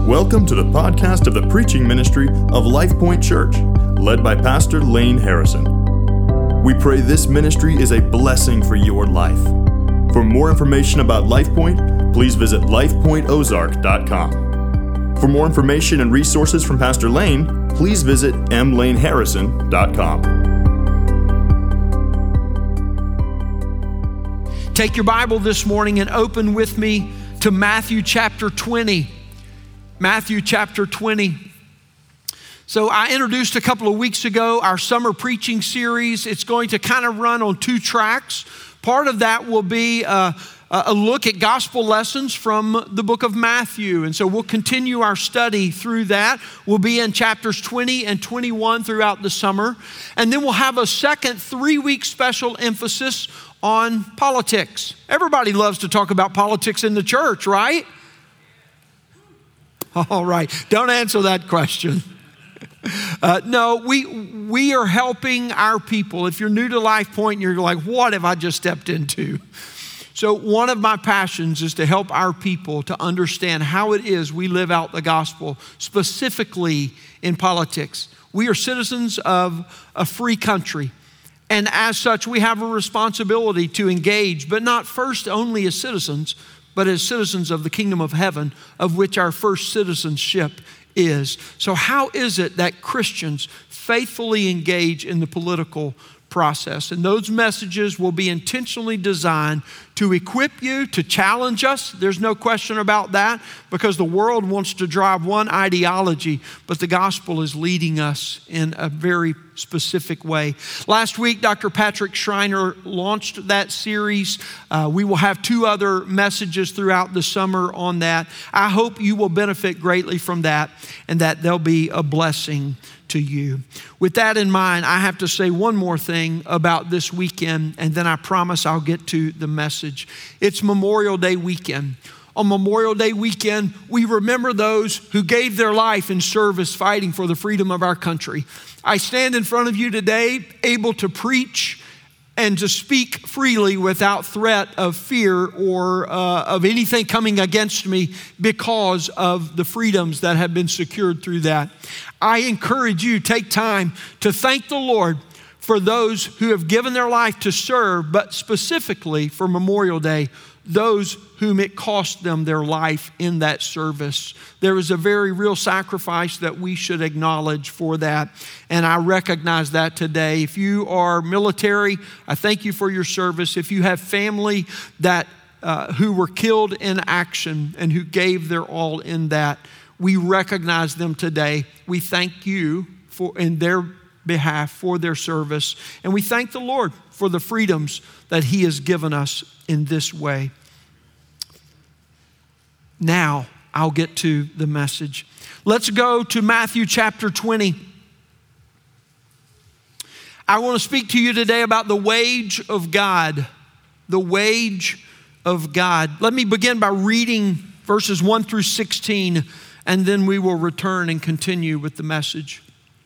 Welcome to the podcast of the preaching ministry of Life Point Church, led by Pastor Lane Harrison. We pray this ministry is a blessing for your life. For more information about Life Point, please visit lifepointozark.com. For more information and resources from Pastor Lane, please visit mlaneharrison.com. Take your Bible this morning and open with me to Matthew chapter 20. Matthew chapter 20. So I introduced a couple of weeks ago our summer preaching series. It's going to kind of run on two tracks. Part of that will be a look at gospel lessons from the book of Matthew. And so we'll continue our study through that. We'll be in chapters 20 and 21 throughout the summer. And then we'll have a second 3-week special emphasis on politics. Everybody loves to talk about politics in the church, right? All right, don't answer that question. No, we are helping our people. If you're new to Life Point and you're like, what have I just stepped into? So one of my passions is to help our people to understand how it is we live out the gospel, specifically in politics. We are citizens of a free country. And as such, we have a responsibility to engage, but not first only as citizens, but as citizens of the kingdom of heaven, of which our first citizenship is. So how is it that Christians faithfully engage in the political process? And those messages will be intentionally designed to equip you, to challenge us. There's no question about that, because the world wants to drive one ideology, but the gospel is leading us in a very specific way. Last week, Dr. Patrick Schreiner launched that series. We will have 2 other messages throughout the summer on that. I hope you will benefit greatly from that, and that they'll be a blessing to you. With that in mind, I have to say one more thing about this weekend, and then I promise I'll get to the message. It's Memorial Day weekend. On Memorial Day weekend, we remember those who gave their life in service fighting for the freedom of our country. I stand in front of you today able to preach and to speak freely without threat of fear or of anything coming against me because of the freedoms that have been secured through that. I encourage you, take time to thank the Lord for those who have given their life to serve, but specifically for Memorial Day, those whom it cost them their life in that service. There is a very real sacrifice that we should acknowledge for that, and I recognize that today. If you are military, I thank you for your service. If you have family that who were killed in action and who gave their all in that, we recognize them today. We thank you for in their behalf for their service, and we thank the Lord for the freedoms that He has given us in this way. Now, I'll get to the message. Let's go to Matthew chapter 20. I want to speak to you today about the wage of God. The wage of God. Let me begin by reading verses 1 through 16, and then we will return and continue with the message.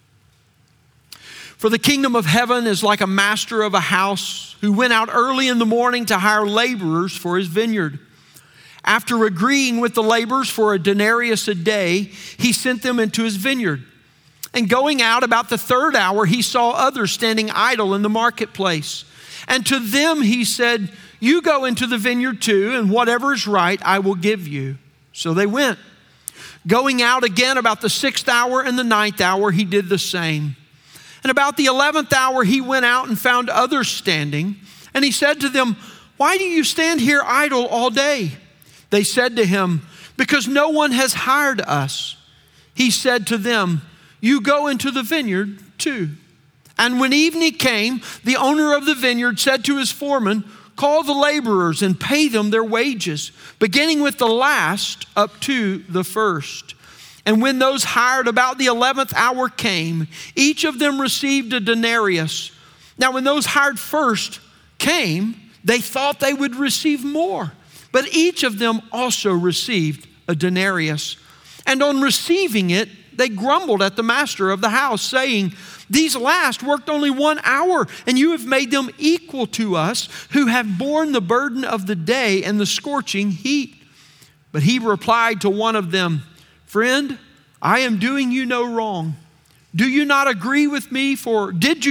For the kingdom of heaven is like a master of a house who went out early in the morning to hire laborers for his vineyard. After agreeing with the laborers for a denarius a day, he sent them into his vineyard. And going out about the 3rd hour, he saw others standing idle in the marketplace. And to them he said, "You go into the vineyard too, and whatever is right I will give you." So they went. Going out again about the 6th hour and the 9th hour, he did the same. And about the 11th hour, he went out and found others standing. And he said to them, "Why do you stand here idle all day?" They said to him, "Because no one has hired us." He said to them, "You go into the vineyard too." And when evening came, the owner of the vineyard said to his foreman, "Call the laborers and pay them their wages, beginning with the last up to the first." And when those hired about the 11th hour came, each of them received a denarius. Now when those hired first came, they thought they would receive more, but each of them also received a denarius. And on receiving it, they grumbled at the master of the house, saying, "These last worked only 1 hour, and you have made them equal to us, who have borne the burden of the day and the scorching heat." But he replied to one of them, Friend, I am doing you no wrong. Did you not agree with me for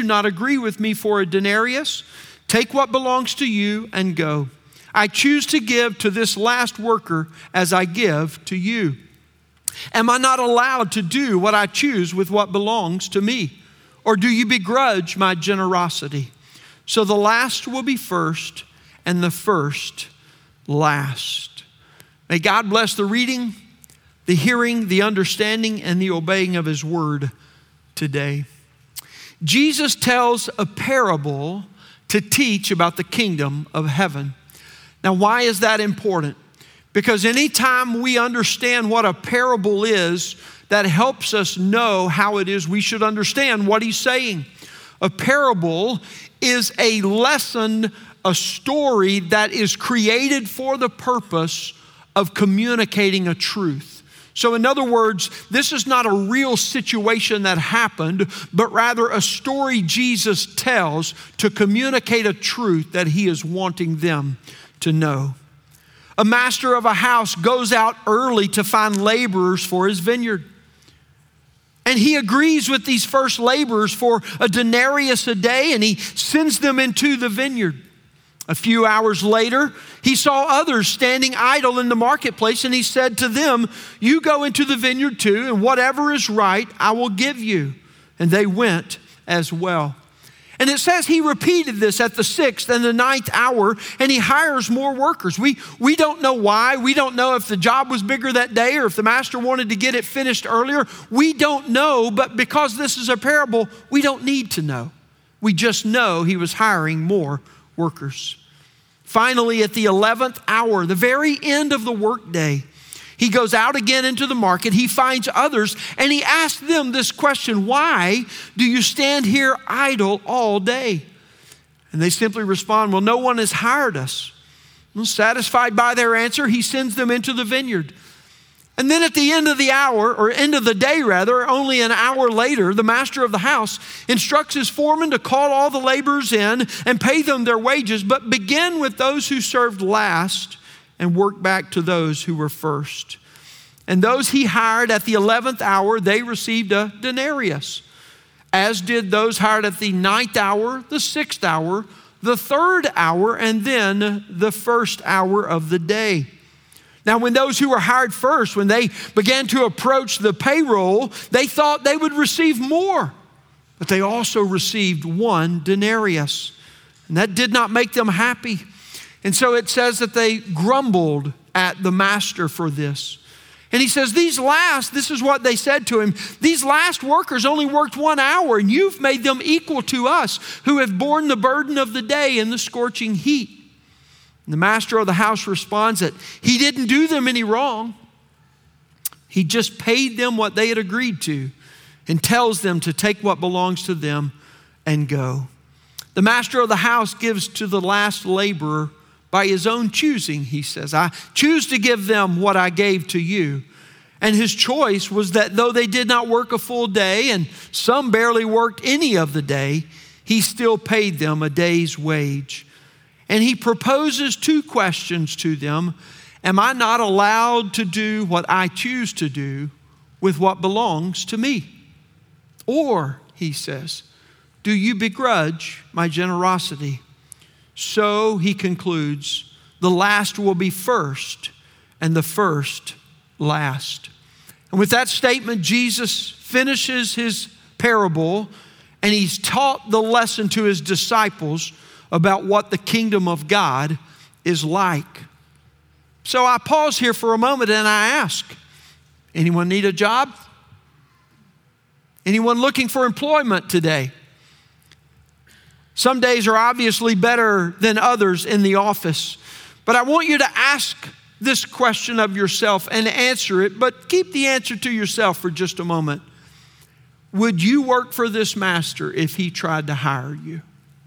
a denarius? Take what belongs to you and go. I choose to give to this last worker as I give to you. Am I not allowed to do what I choose with what belongs to me? Or do you begrudge my generosity? So the last will be first, and the first last. May God bless the reading, the hearing, the understanding, and the obeying of His word today. Jesus tells a parable to teach about the kingdom of heaven. Now, why is that important? Because anytime we understand what a parable is, that helps us know how it is we should understand what He's saying. A parable is a lesson, a story that is created for the purpose of communicating a truth. So in other words, this is not a real situation that happened, but rather a story Jesus tells to communicate a truth that He is wanting them to know. A master of a house goes out early to find laborers for his vineyard. And he agrees with these first laborers for a denarius a day, and he sends them into the vineyard. A few hours later, he saw others standing idle in the marketplace, and he said to them, you go into the vineyard too, and whatever is right, I will give you. And they went as well. And it says he repeated this at the 6th and the 9th hour, and he hires more workers. We don't know why. We don't know if the job was bigger that day or if the master wanted to get it finished earlier. We don't know, but because this is a parable, we don't need to know. We just know he was hiring more workers. Finally, at the 11th hour, the very end of the workday, he goes out again into the market, he finds others, and he asks them this question, why do you stand here idle all day? And they simply respond, well, no one has hired us. Well, satisfied by their answer, he sends them into the vineyard. And then at the end of the hour, or end of the day rather, only an hour later, the master of the house instructs his foreman to call all the laborers in and pay them their wages, but begin with those who served last and work back to those who were first. And those he hired at the 11th hour, they received a denarius, as did those hired at the 9th hour, the 6th hour, the 3rd hour, and then the 1st hour of the day. Now, when those who were hired first, when they began to approach the payroll, they thought they would receive more, but they also received 1 denarius. And that did not make them happy. And so it says that they grumbled at the master for this. And he says, this is what they said to him, these last workers only worked 1 hour, and you've made them equal to us who have borne the burden of the day in the scorching heat. And the master of the house responds that he didn't do them any wrong. He just paid them what they had agreed to and tells them to take what belongs to them and go. The master of the house gives to the last laborer by his own choosing, he says, I choose to give them what I gave to you. And his choice was that though they did not work a full day and some barely worked any of the day, he still paid them a day's wage. And he proposes 2 questions to them. Am I not allowed to do what I choose to do with what belongs to me? Or, he says, do you begrudge my generosity? So, he concludes, the last will be first and the first last. And with that statement, Jesus finishes his parable and he's taught the lesson to his disciples about what the kingdom of God is like. So I pause here for a moment and I ask, anyone need a job? Anyone looking for employment today? Some days are obviously better than others in the office, but I want you to ask this question of yourself and answer it, but keep the answer to yourself for just a moment. Would you work for this master if he tried to hire you?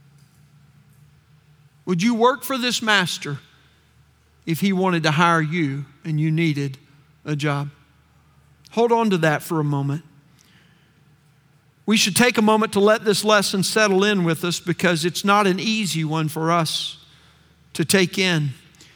Would you work for this master if he wanted to hire you and you needed a job? Hold on to that for a moment. We should take a moment to let this lesson settle in with us because it's not an easy one for us to take in.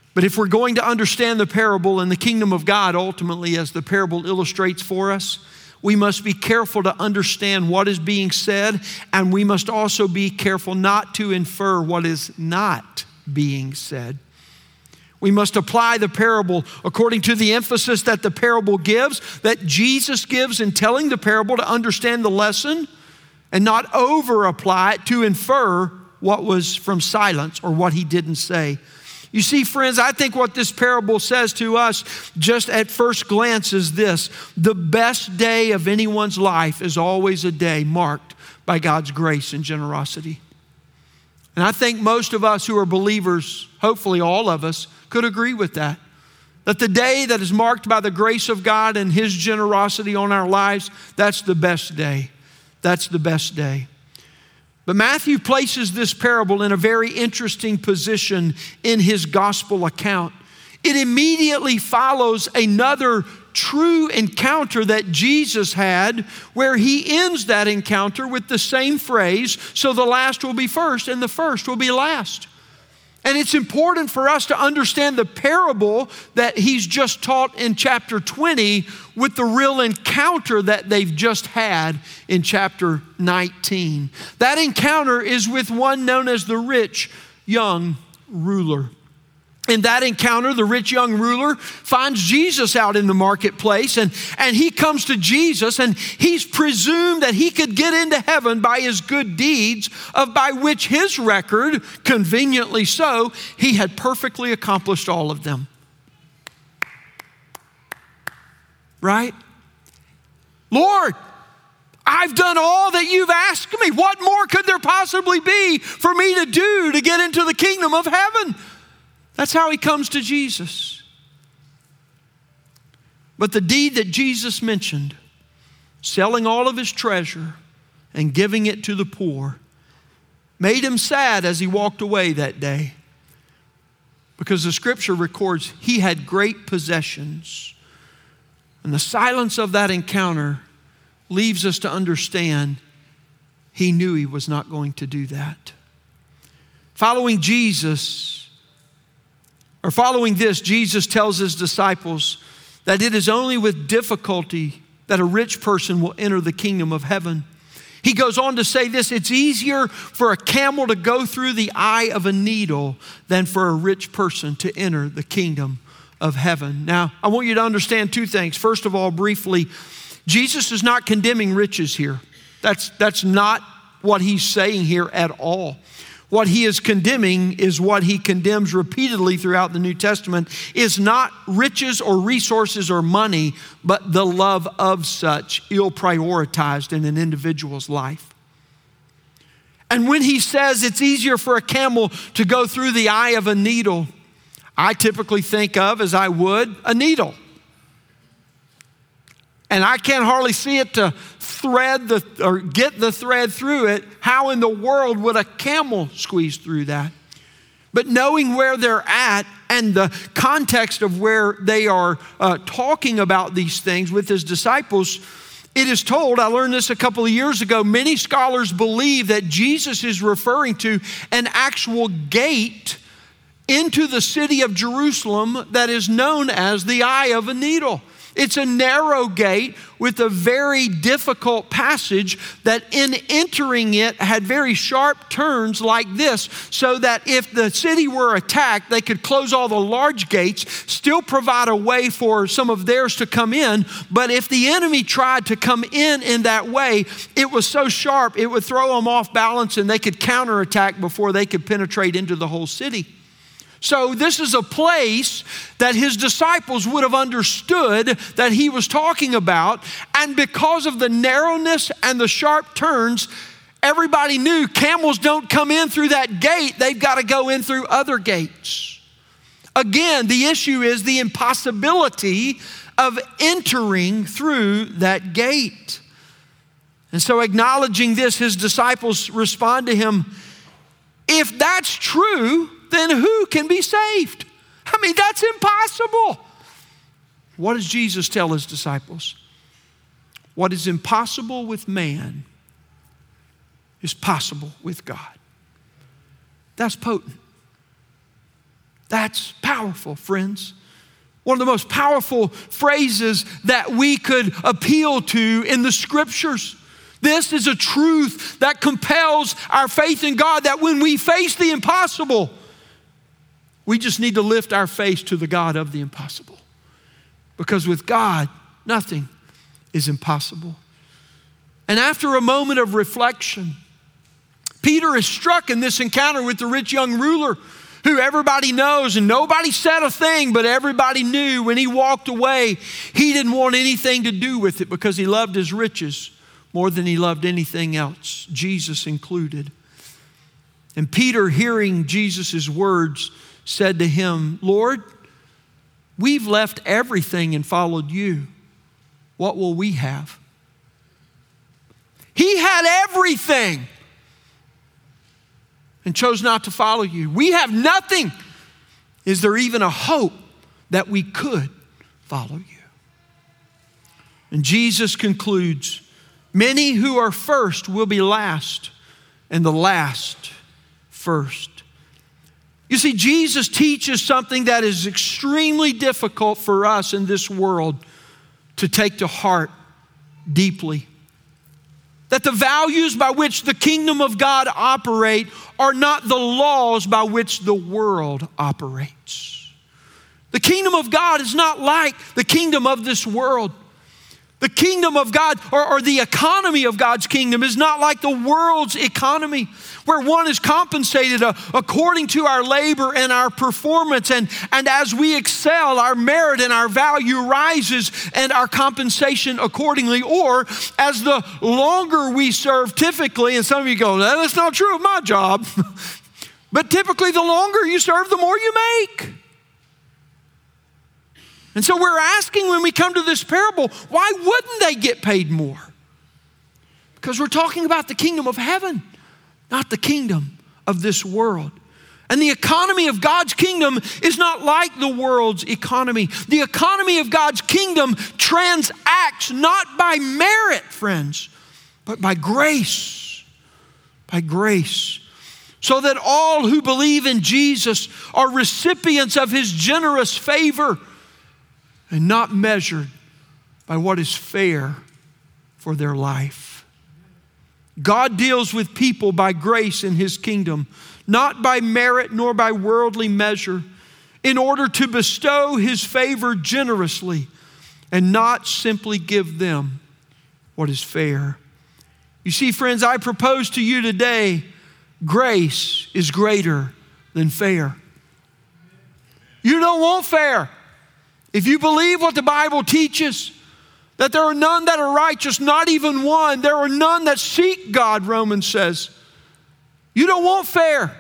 But if we're going to understand the parable and the kingdom of God, ultimately, as the parable illustrates for us, we must be careful to understand what is being said, and we must also be careful not to infer what is not being said. We must apply the parable according to the emphasis that the parable gives, that Jesus gives in telling the parable, to understand the lesson and not over-apply it to infer what was from silence or what he didn't say. You see, friends, I think what this parable says to us just at first glance is this: the best day of anyone's life is always a day marked by God's grace and generosity. And I think most of us who are believers, hopefully all of us, could agree with that. That the day that is marked by the grace of God and His generosity on our lives, that's the best day. That's the best day. But Matthew places this parable in a very interesting position in his gospel account. It immediately follows another true encounter that Jesus had, where he ends that encounter with the same phrase, so the last will be first and the first will be last. And it's important for us to understand the parable that he's just taught in chapter 20 with the real encounter that they've just had in chapter 19. That encounter is with one known as the rich young ruler. In that encounter, the rich young ruler finds Jesus out in the marketplace, and he comes to Jesus, and he's presumed that he could get into heaven by his good deeds, by which his record, conveniently so, he had perfectly accomplished all of them. Right? Lord, I've done all that you've asked me. What more could there possibly be for me to do to get into the kingdom of heaven? That's how he comes to Jesus. But the deed that Jesus mentioned, selling all of his treasure and giving it to the poor, made him sad as he walked away that day. Because the scripture records he had great possessions. And the silence of that encounter leaves us to understand he knew he was not going to do that. Following this, Jesus tells his disciples that it is only with difficulty that a rich person will enter the kingdom of heaven. He goes on to say this: it's easier for a camel to go through the eye of a needle than for a rich person to enter the kingdom of heaven. Now, I want you to understand two things. First of all, briefly, Jesus is not condemning riches here. That's not what he's saying here at all. What he is condemning is what he condemns repeatedly throughout the New Testament, is not riches or resources or money, but the love of such, ill-prioritized in an individual's life. And when he says it's easier for a camel to go through the eye of a needle, I typically think of, as I would, a needle. And I can't hardly see it to get the thread through it. How in the world would a camel squeeze through that? But knowing where they're at and the context of where they are talking about these things with his disciples, it is told, I learned this a couple of years ago, many scholars believe that Jesus is referring to an actual gate into the city of Jerusalem that is known as the Eye of a Needle. It's a narrow gate with a very difficult passage that in entering it had very sharp turns like this, so that if the city were attacked, they could close all the large gates, still provide a way for some of theirs to come in. But if the enemy tried to come in that way, it was so sharp, it would throw them off balance and they could counterattack before they could penetrate into the whole city. So this is a place that his disciples would have understood that he was talking about. And because of the narrowness and the sharp turns, everybody knew camels don't come in through that gate. They've got to go in through other gates. Again, the issue is the impossibility of entering through that gate. And so acknowledging this, his disciples respond to him, if that's true, then who can be saved? I mean, that's impossible. What does Jesus tell his disciples? What is impossible with man is possible with God. That's potent. That's powerful, friends. One of the most powerful phrases that we could appeal to in the Scriptures. This is a truth that compels our faith in God, that when we face the impossible, we just need to lift our face to the God of the impossible. Because with God, nothing is impossible. And after a moment of reflection, Peter is struck in this encounter with the rich young ruler who everybody knows, and nobody said a thing, but everybody knew when he walked away, he didn't want anything to do with it because he loved his riches more than he loved anything else, Jesus included. And Peter, hearing Jesus' words, said to him, Lord, we've left everything and followed you. What will we have? He had everything and chose not to follow you. We have nothing. Is there even a hope that we could follow you? And Jesus concludes, many who are first will be last, and the last first. You see, Jesus teaches something that is extremely difficult for us in this world to take to heart deeply. That the values by which the kingdom of God operate are not the laws by which the world operates. The kingdom of God is not like the kingdom of this world. The kingdom of God, or the economy of God's kingdom, is not like the world's economy, where one is compensated according to our labor and our performance. And as we excel, our merit and our value rises and our compensation accordingly. Or as the longer we serve, typically, and some of you go, that's not true of my job. But typically the longer you serve, the more you make. And so we're asking when we come to this parable, why wouldn't they get paid more? Because we're talking about the kingdom of heaven, not the kingdom of this world. And the economy of God's kingdom is not like the world's economy. The economy of God's kingdom transacts not by merit, friends, but by grace. By grace. So that all who believe in Jesus are recipients of his generous favor, and not measured by what is fair for their life. God deals with people by grace in his kingdom, not by merit nor by worldly measure, in order to bestow his favor generously and not simply give them what is fair. You see, friends, I propose to you today, grace is greater than fair. You don't want fair. If you believe what the Bible teaches, that there are none that are righteous, not even one. There are none that seek God, Romans says. You don't want fair.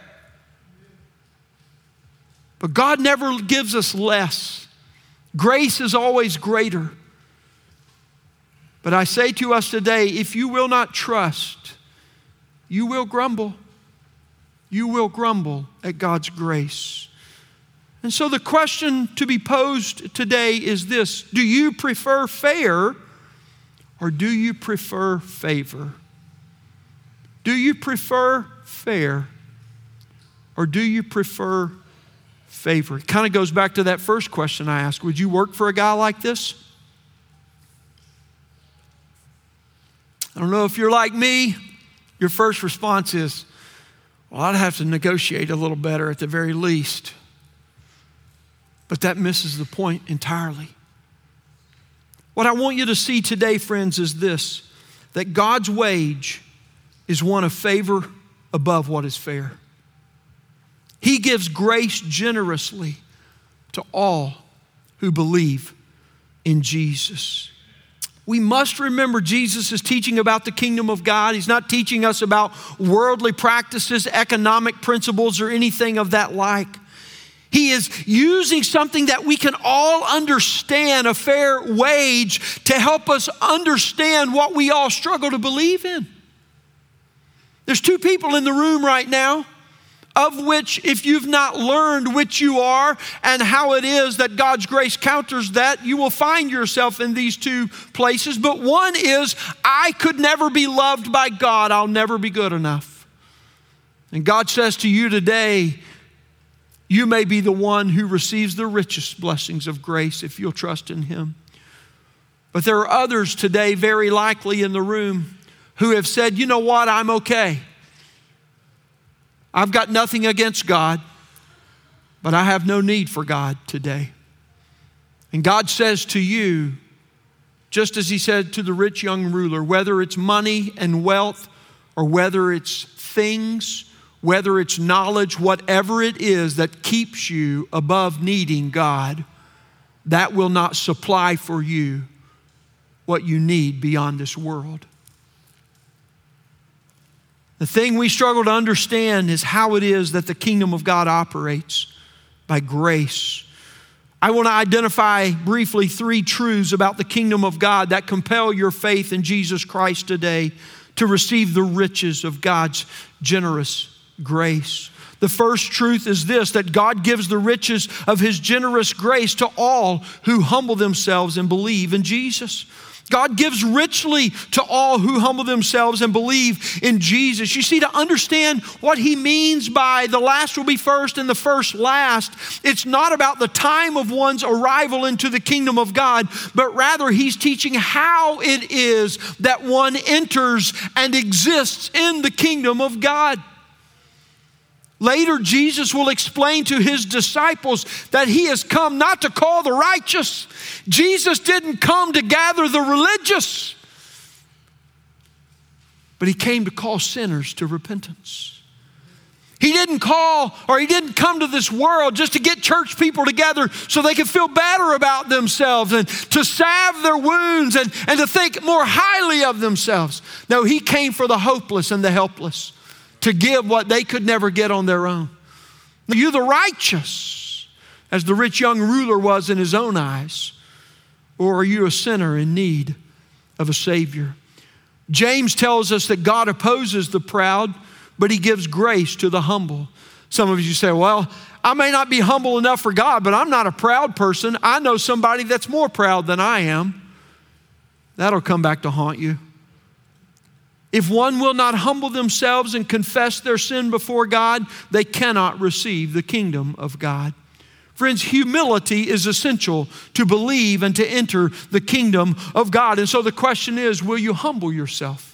But God never gives us less. Grace is always greater. But I say to us today, if you will not trust, you will grumble. You will grumble at God's grace. And so the question to be posed today is this: do you prefer fair or do you prefer favor? Do you prefer fair or do you prefer favor? It kind of goes back to that first question I asked. Would you work for a guy like this? I don't know if you're like me. Your first response is, well, I'd have to negotiate a little better at the very least. But that misses the point entirely. What I want you to see today, friends, is this: that God's wage is one of favor above what is fair. He gives grace generously to all who believe in Jesus. We must remember Jesus is teaching about the kingdom of God. He's not teaching us about worldly practices, economic principles, or anything of that like. He is using something that we can all understand, a fair wage, to help us understand what we all struggle to believe in. There's two people in the room right now, of which if you've not learned which you are and how it is that God's grace counters that, you will find yourself in these two places. But one is, I could never be loved by God. I'll never be good enough. And God says to you today, you may be the one who receives the richest blessings of grace if you'll trust in Him. But there are others today, very likely in the room, who have said, you know what, I'm okay. I've got nothing against God, but I have no need for God today. And God says to you, just as He said to the rich young ruler, whether it's money and wealth, or whether it's things, whether it's knowledge, whatever it is that keeps you above needing God, that will not supply for you what you need beyond this world. The thing we struggle to understand is how it is that the kingdom of God operates by grace. I want to identify briefly 3 truths about the kingdom of God that compel your faith in Jesus Christ today to receive the riches of God's generous grace. The first truth is this, that God gives the riches of His generous grace to all who humble themselves and believe in Jesus. God gives richly to all who humble themselves and believe in Jesus. You see, to understand what He means by the last will be first and the first last, it's not about the time of one's arrival into the kingdom of God, but rather He's teaching how it is that one enters and exists in the kingdom of God. Later, Jesus will explain to His disciples that He has come not to call the righteous. Jesus didn't come to gather the religious, but He came to call sinners to repentance. He didn't come to this world just to get church people together so they could feel better about themselves and to salve their wounds and to think more highly of themselves. No, He came for the hopeless and the helpless, to give what they could never get on their own. Are you the righteous, as the rich young ruler was in his own eyes? Or are you a sinner in need of a Savior? James tells us that God opposes the proud, but He gives grace to the humble. Some of you say, well, I may not be humble enough for God, but I'm not a proud person. I know somebody that's more proud than I am. That'll come back to haunt you. If one will not humble themselves and confess their sin before God, they cannot receive the kingdom of God. Friends, humility is essential to believe and to enter the kingdom of God. And so the question is, will you humble yourself?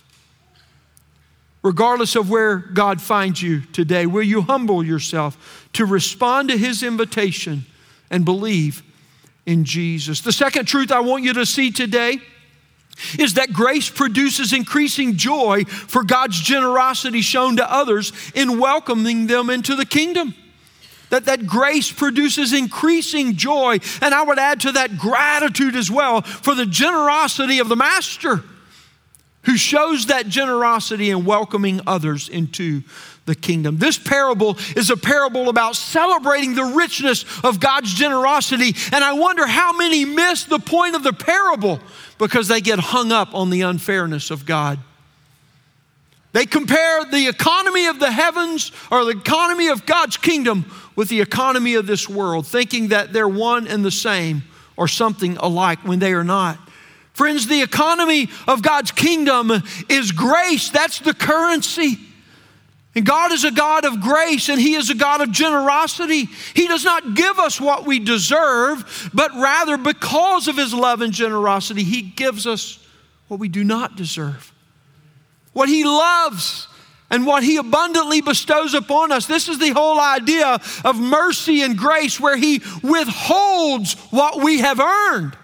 Regardless of where God finds you today, will you humble yourself to respond to His invitation and believe in Jesus? The second truth I want you to see today is that grace produces increasing joy for God's generosity shown to others in welcoming them into the kingdom. That grace produces increasing joy, and I would add to that gratitude as well for the generosity of the Master, who shows that generosity in welcoming others into the kingdom. This parable is a parable about celebrating the richness of God's generosity, and I wonder how many miss the point of the parable because they get hung up on the unfairness of God. They compare the economy of the heavens or the economy of God's kingdom with the economy of this world, thinking that they're one and the same or something alike when they are not. Friends, the economy of God's kingdom is grace. That's the currency. And God is a God of grace, and He is a God of generosity. He does not give us what we deserve, but rather because of His love and generosity, He gives us what we do not deserve. What He loves and what He abundantly bestows upon us. This is the whole idea of mercy and grace, where He withholds what we have earned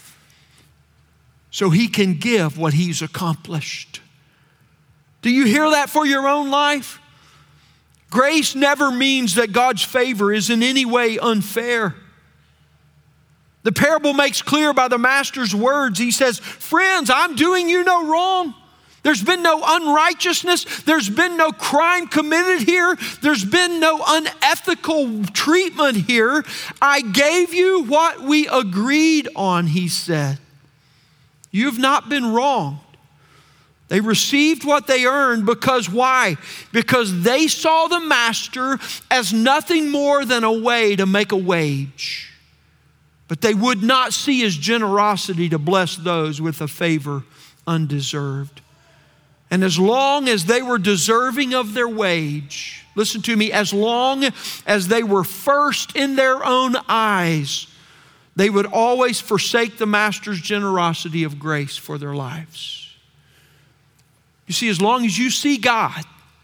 so He can give what He's accomplished. Do you hear that for your own life? Grace never means that God's favor is in any way unfair. The parable makes clear by the Master's words. He says, friends, I'm doing you no wrong. There's been no unrighteousness. There's been no crime committed here. There's been no unethical treatment here. I gave you what we agreed on, He said. You've not been wronged. They received what they earned because why? Because they saw the Master as nothing more than a way to make a wage. But they would not see His generosity to bless those with a favor undeserved. And as long as they were deserving of their wage, listen to me, as long as they were first in their own eyes, they would always forsake the master's generosity of grace for their lives. You see, as long as you see God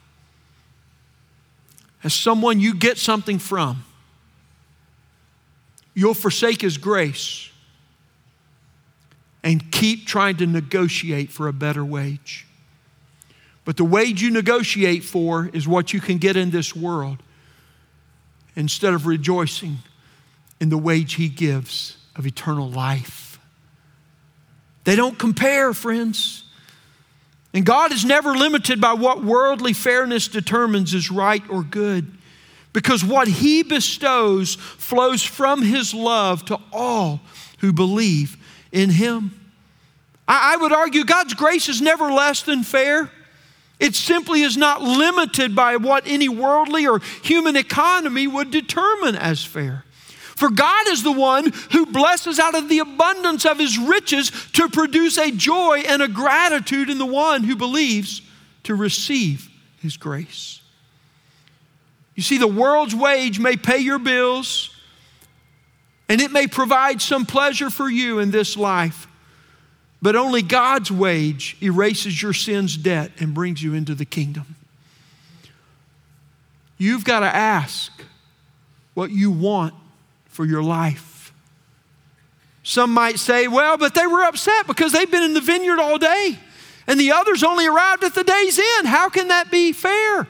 as someone you get something from, you'll forsake His grace and keep trying to negotiate for a better wage. But the wage you negotiate for is what you can get in this world instead of rejoicing in the wage He gives of eternal life. They don't compare, friends. And God is never limited by what worldly fairness determines is right or good, because what He bestows flows from His love to all who believe in Him. I would argue God's grace is never less than fair. It simply is not limited by what any worldly or human economy would determine as fair. For God is the one who blesses out of the abundance of His riches to produce a joy and a gratitude in the one who believes to receive His grace. You see, the world's wage may pay your bills, and it may provide some pleasure for you in this life, but only God's wage erases your sin's debt and brings you into the kingdom. You've got to ask what you want for your life. Some might say, well, but they were upset because they've been in the vineyard all day and the others only arrived at the day's end. How can that be fair?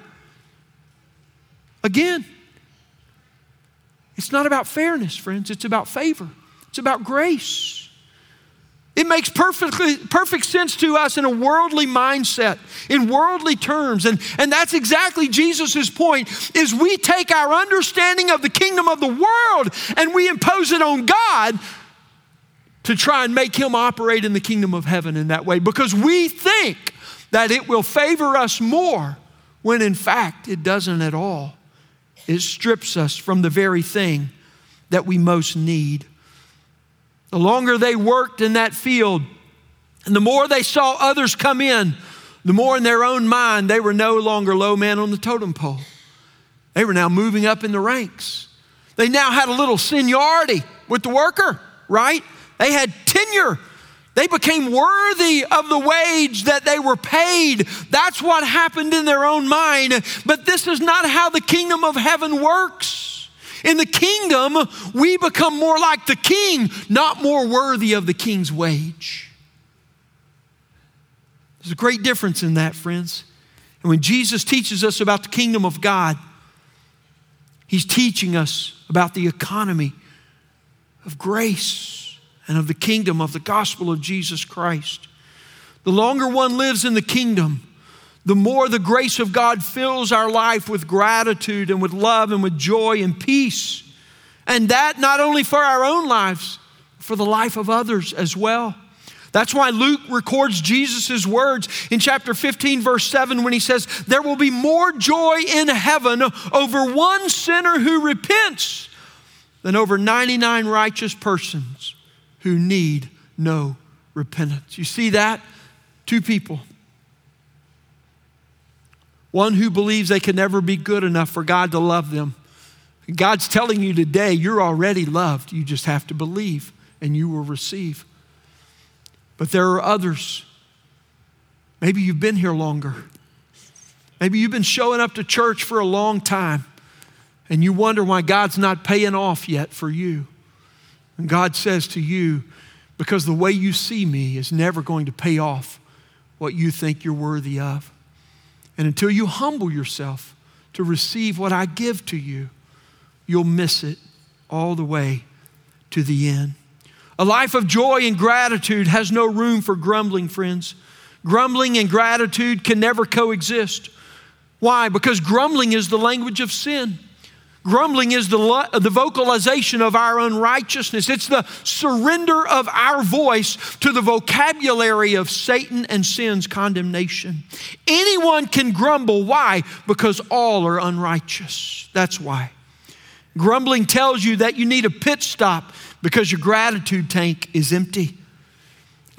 Again, it's not about fairness, friends. It's about favor. It's about grace. It makes perfect sense to us in a worldly mindset, in worldly terms. And that's exactly Jesus' point, is we take our understanding of the kingdom of the world and we impose it on God to try and make Him operate in the kingdom of heaven in that way, because we think that it will favor us more when in fact it doesn't at all. It strips us from the very thing that we most need. The longer they worked in that field and the more they saw others come in, the more in their own mind they were no longer low man on the totem pole. They were now moving up in the ranks. They now had a little seniority with the worker, right? They had tenure. They became worthy of the wage that they were paid. That's what happened in their own mind. But this is not how the kingdom of heaven works. In the kingdom, we become more like the king, not more worthy of the king's wage. There's a great difference in that, friends. And when Jesus teaches us about the kingdom of God, He's teaching us about the economy of grace and of the kingdom of the gospel of Jesus Christ. The longer one lives in the kingdom, the more the grace of God fills our life with gratitude and with love and with joy and peace. And that not only for our own lives, for the life of others as well. That's why Luke records Jesus' words in chapter 15, verse 7, when he says, there will be more joy in heaven over one sinner who repents than over 99 righteous persons who need no repentance. You see that? Two people. One who believes they can never be good enough for God to love them. God's telling you today, you're already loved. You just have to believe and you will receive. But there are others. Maybe you've been here longer. Maybe you've been showing up to church for a long time and you wonder why God's not paying off yet for you. And God says to you, because the way you see me is never going to pay off what you think you're worthy of. And until you humble yourself to receive what I give to you, you'll miss it all the way to the end. A life of joy and gratitude has no room for grumbling, friends. Grumbling and gratitude can never coexist. Why? Because grumbling is the language of sin. Grumbling is the vocalization of our unrighteousness. It's the surrender of our voice to the vocabulary of Satan and sin's condemnation. Anyone can grumble. Why? Because all are unrighteous. That's why. Grumbling tells you that you need a pit stop because your gratitude tank is empty.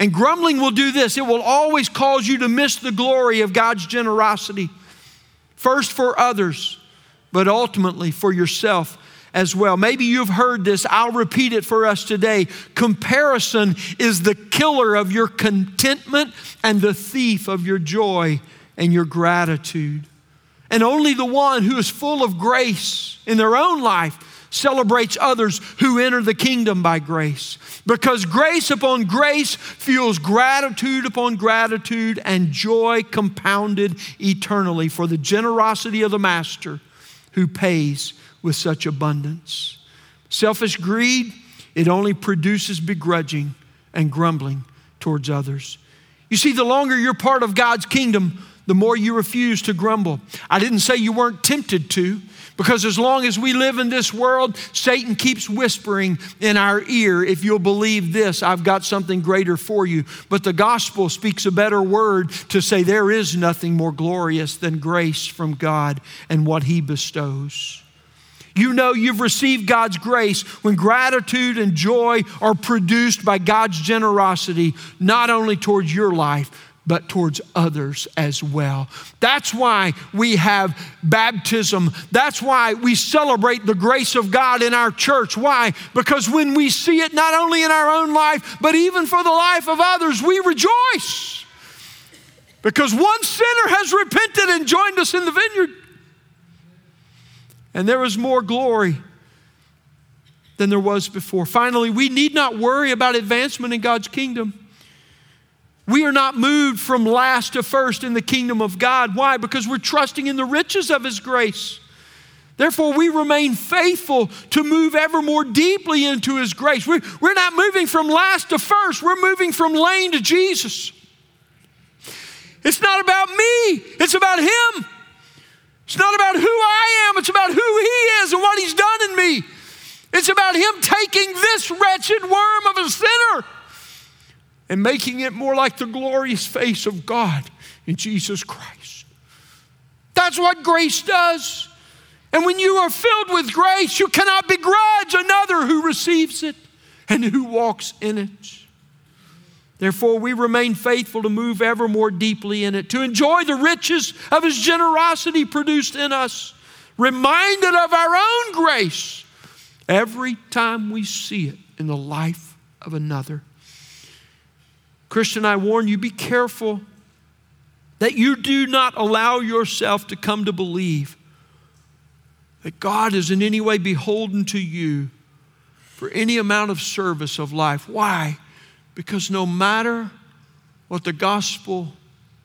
And grumbling will do this. It will always cause you to miss the glory of God's generosity. First for others, but ultimately for yourself as well. Maybe you've heard this. I'll repeat it for us today. Comparison is the killer of your contentment and the thief of your joy and your gratitude. And only the one who is full of grace in their own life celebrates others who enter the kingdom by grace. Because grace upon grace fuels gratitude upon gratitude and joy compounded eternally for the generosity of the Master who pays with such abundance. Selfish greed, it only produces begrudging and grumbling towards others. You see, the longer you're part of God's kingdom, the more you refuse to grumble. I didn't say you weren't tempted to, because as long as we live in this world, Satan keeps whispering in our ear, if you'll believe this, I've got something greater for you. But the gospel speaks a better word to say there is nothing more glorious than grace from God and what He bestows. You know you've received God's grace when gratitude and joy are produced by God's generosity, not only towards your life, but towards others as well. That's why we have baptism. That's why we celebrate the grace of God in our church. Why? Because when we see it not only in our own life, but even for the life of others, we rejoice. Because one sinner has repented and joined us in the vineyard. And there is more glory than there was before. Finally, we need not worry about advancement in God's kingdom. We are not moved from last to first in the kingdom of God. Why? Because we're trusting in the riches of His grace. Therefore, we remain faithful to move ever more deeply into His grace. We're not moving from last to first. We're moving from lane to Jesus. It's not about me. It's about Him. It's not about who I am. It's about who He is and what He's done in me. It's about Him taking this wretched worm of a sinner and making it more like the glorious face of God in Jesus Christ. That's what grace does. And when you are filled with grace, you cannot begrudge another who receives it and who walks in it. Therefore, we remain faithful to move ever more deeply in it, to enjoy the riches of His generosity produced in us, reminded of our own grace every time we see it in the life of another. Christian, I warn you, be careful that you do not allow yourself to come to believe that God is in any way beholden to you for any amount of service of life. Why? Because no matter what the gospel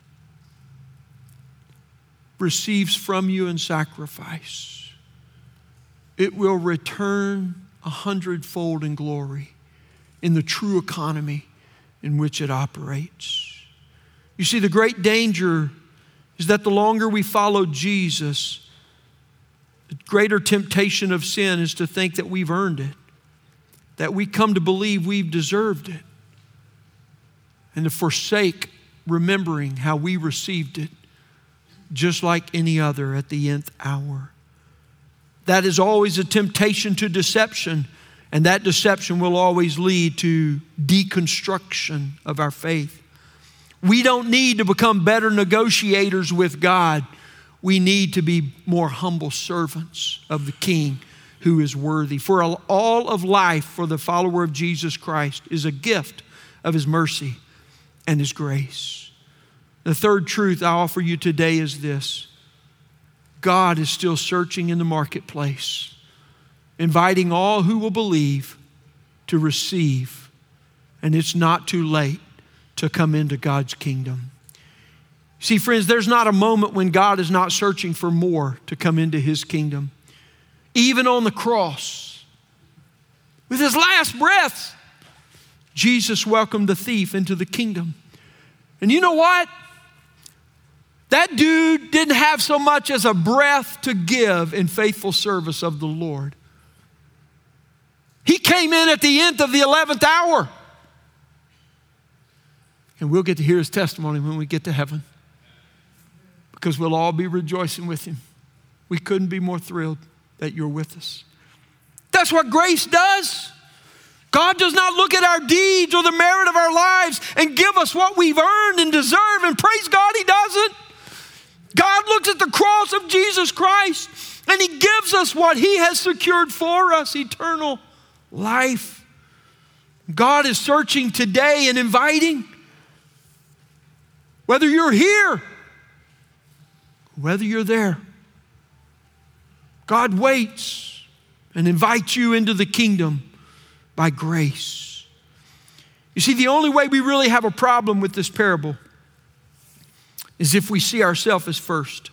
receives from you in sacrifice, it will return 100-fold in glory in the true economy in which it operates. You see, the great danger is that the longer we follow Jesus, the greater temptation of sin is to think that we've earned it, that we come to believe we've deserved it, and to forsake remembering how we received it just like any other at the nth hour. That is always a temptation to deception, and that deception will always lead to deconstruction of our faith. We don't need to become better negotiators with God. We need to be more humble servants of the King who is worthy. For all of life for the follower of Jesus Christ is a gift of His mercy and His grace. The third truth I offer you today is this: God is still searching in the marketplace, inviting all who will believe to receive, and it's not too late to come into God's kingdom. See, friends, there's not a moment when God is not searching for more to come into His kingdom. Even on the cross, with His last breath, Jesus welcomed the thief into the kingdom. And you know what? That dude didn't have so much as a breath to give in faithful service of the Lord. He came in at the end of the 11th hour. And we'll get to hear his testimony when we get to heaven, because we'll all be rejoicing with him. We couldn't be more thrilled that you're with us. That's what grace does. God does not look at our deeds or the merit of our lives and give us what we've earned and deserve. And praise God, He doesn't. God looks at the cross of Jesus Christ and He gives us what He has secured for us, eternal life. God is searching today and inviting. Whether you're here, whether you're there, God waits and invites you into the kingdom by grace. You see, the only way we really have a problem with this parable is if we see ourselves as first.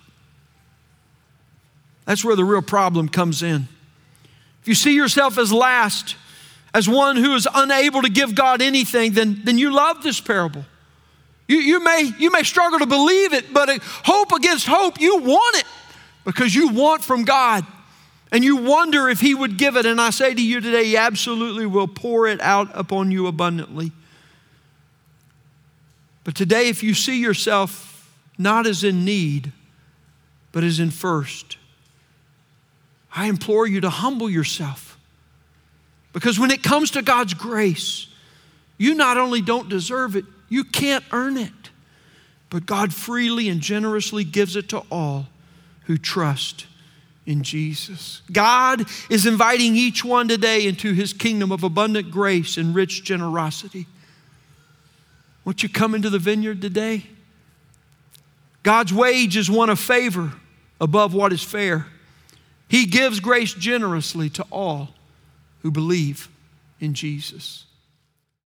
That's where the real problem comes in. If you see yourself as last, as one who is unable to give God anything, then you love this parable. You may struggle to believe it, but hope against hope, you want it because you want from God and you wonder if He would give it. And I say to you today, He absolutely will pour it out upon you abundantly. But today, if you see yourself not as in need, but as in first, I implore you to humble yourself. Because when it comes to God's grace, you not only don't deserve it, you can't earn it. But God freely and generously gives it to all who trust in Jesus. God is inviting each one today into His kingdom of abundant grace and rich generosity. Won't you come into the vineyard today? God's wage is one of favor above what is fair. He gives grace generously to all who believe in Jesus.